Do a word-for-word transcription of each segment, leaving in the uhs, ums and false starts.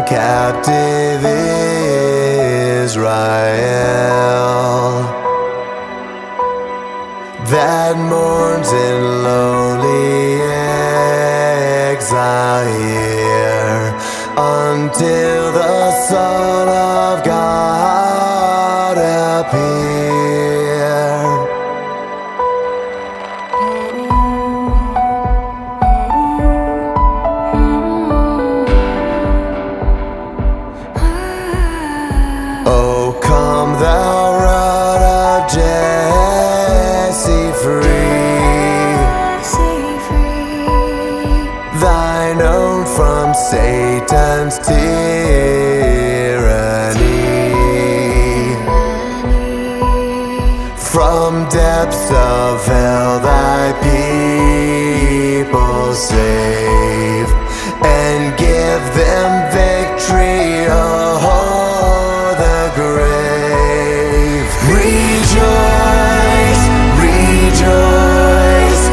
captive Israel that mourns in lonely exile here until the Son of God appear. Oh, come thou Root of Jesse, free thine own from Satan's tyranny, from depths of hell thy people save, and give them victory o'er the grave. Rejoice, rejoice,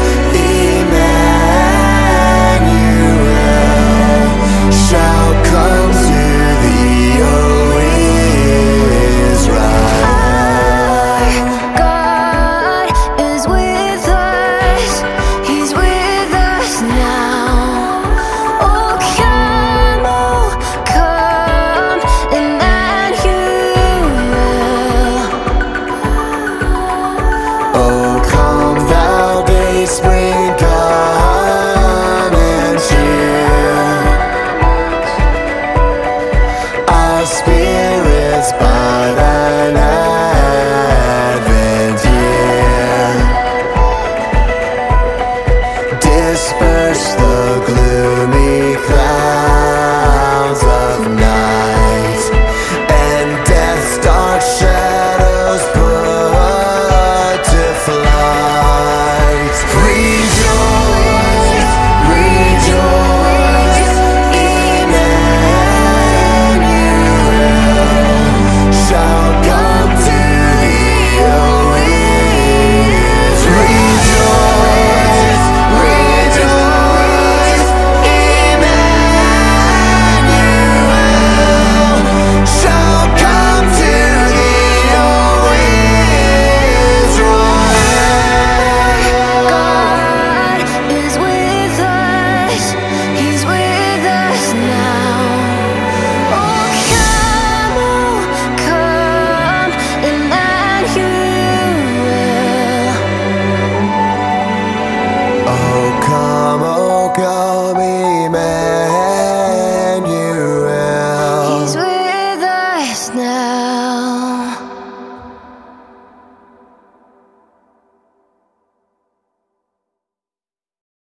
Emmanuel shall come to thee, O Israel. God is with us, He's with us now. Oh, come, oh, come, Emmanuel. Oh, come thou day spring